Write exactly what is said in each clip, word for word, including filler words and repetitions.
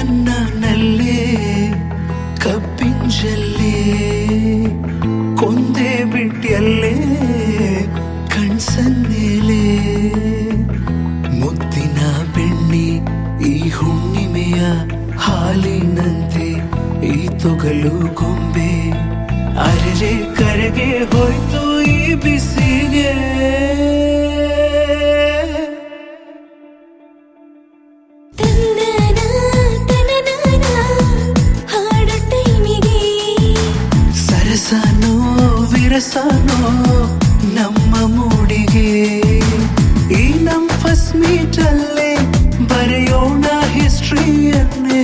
ನನ್ನಲ್ಲೇ ಕಬ್ಬಿಂಜಲ್ಲೇ ಕೊಂದೆ ಬಿಟ್ಟಿಯಲ್ಲೇ ಕಣ್ಸನ್ನೇಲೆ ಮುದ್ದಿನ ಬೆಣ್ಣೆ ಈ ಹುಣ್ಣಿಮೆಯ ಹಾಲಿನಂತೆ ಈ ತೊಗಲು ಗೊಂಬೆ ಅರೆರೆ ಕರೆಗೆ ಹೋಯ್ತು ಈ ಬಿಸಿಗೆ ಸರಸನೋ ವಿರಸನೋ ನಮ್ಮ ಮೂಡಿಗೆ ಈ ನಮ್ ಫಸ್ಟ್ ಮೀಟ್ ಅಲ್ಲೇ ಬರೆಯೋಣ ಹಿಸ್ಟ್ರಿಯನ್ನೇ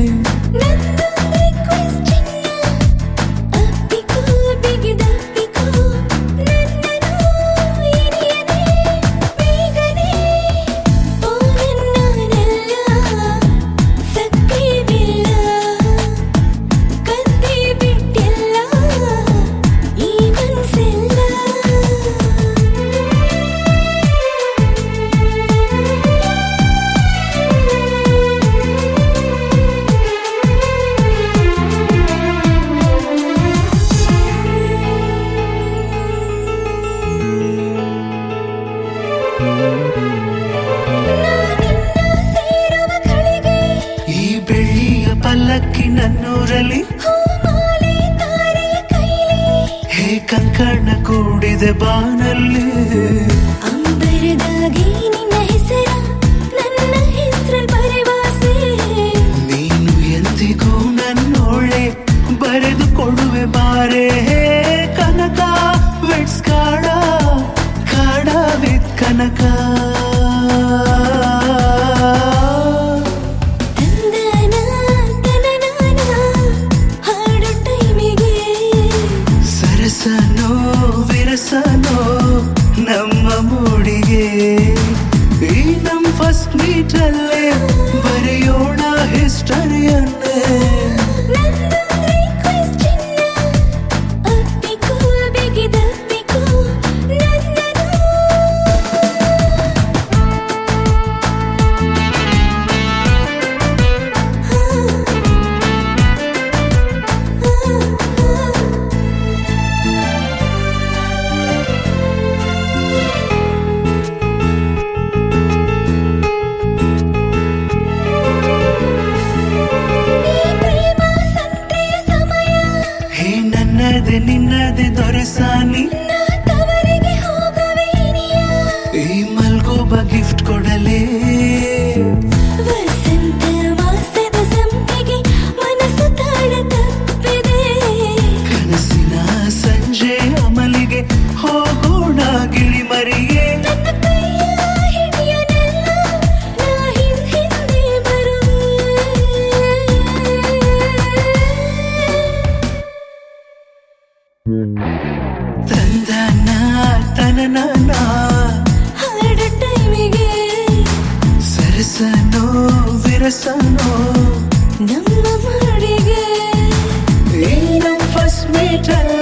ಈ ಬೆಳ್ಳಿಯ ಪಲ್ಲಕ್ಕಿ ನನ್ನೂರಲ್ಲಿ ಹೇ ಕಂಕಣ ಕೂಡಿದೆ ಬಾನಲ್ಲಿ ಅಂಬರದಾಗಿ ನಿನ್ನ ಹೆಸರ ನನ್ನ ಹೆಸರ ಬರೆವಾಸೆ ನೀನು ಎಂದಿಗೂ ನನ್ನೋಳೆ ಬರೆದು ಕೊಡುವೆ ಬಾರೆ ಕನಕ ವೆಟ್ಸ್ ಕಾಡ ಕಾಡ ವಿತ್ ಕನಕ ಸರಸನೋ ವಿರಸನೋ ನಮ್ಮ ಮೂಡಿಗೆ ಈ ನಮ್ ಫಸ್ಟ್ ಮೀಟ್ ಅಲ್ಲೇ ಬರೆಯೋಣ ಹಿಸ್ಟರಿಯನ್ನೇ ನನ್ನದೆ ನಿನ್ನದೆ ದೊರೆಸಾನಿ ಈ ಮಲ್ಗೋಬ ಗಿಫ್ಟ್ ಕೊಡಲೇ ವಸಂತ ಮಾಸದ ಸಂಪಿಗೆ ಮನಸ್ಸು ತಾಳ ತಪ್ಪಿದೆ ಕನಸಿನ ಸಂಜೆ ಅಮಲಿಗೆ ಹೋಗೋಣ ಗಿಳಿ ಮರಿಯೇ ನನ್ನ ಕೈಯ ಹಿಡಿಯನೆಲ್ಲ ನಾ ಹಿಂದ್ ಹಿಂದೆ ಬರುವೆ ತಂದನ ತನನ ಹಾಡು ಟೈಮಿಗೆ ಸರಸನೋ ವಿರಸನೋ ನಮ್ಮ ಮಾಡಿಗೆ ಈ ನಮ್ ಫಸ್ಟ್ ಮೀಟ್